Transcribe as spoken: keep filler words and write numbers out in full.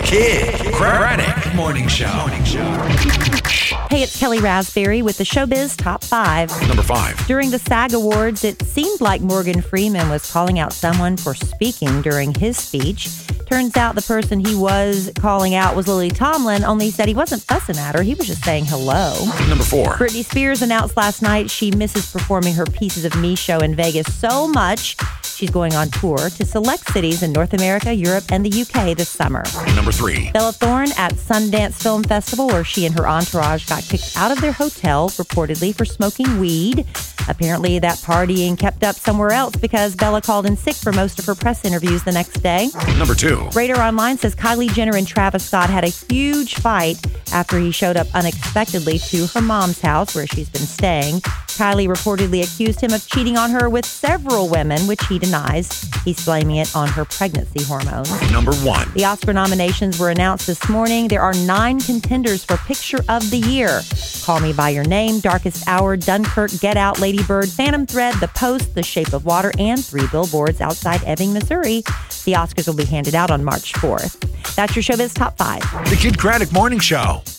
Kid Craddock Morning Show. Morning Show. Hey, it's Kelly Raspberry with the Showbiz Top five. Number five. During the SAG Awards, it seemed like Morgan Freeman was calling out someone for speaking during his speech. Turns out the person he was calling out was Lily Tomlin, only he said he wasn't fussing at her. He was just saying hello. Number four. Britney Spears announced last night she misses performing her Pieces of Me show in Vegas so much, she's going on tour to select cities in North America, Europe, and the U K this summer. Number three. Bella Thorne at Sundance Film Festival, where she and her entourage got kicked out of their hotel, reportedly for smoking weed. Apparently, that partying kept up somewhere else because Bella called in sick for most of her press interviews the next day. Number two. Radar Online says Kylie Jenner and Travis Scott had a huge fight after he showed up unexpectedly to her mom's house where she's been staying. Kylie reportedly accused him of cheating on her with several women, which he denies. He's blaming it on her pregnancy hormones. Number one. The Oscar nominations were announced this morning. There are nine contenders for Picture of the Year: Call Me by Your Name, Darkest Hour, Dunkirk, Get Out, Lady Bird, Phantom Thread, The Post, The Shape of Water, and Three Billboards Outside Ebbing, Missouri. The Oscars will be handed out on March fourth. That's your Showbiz Top five. The Kid Craddock Morning Show.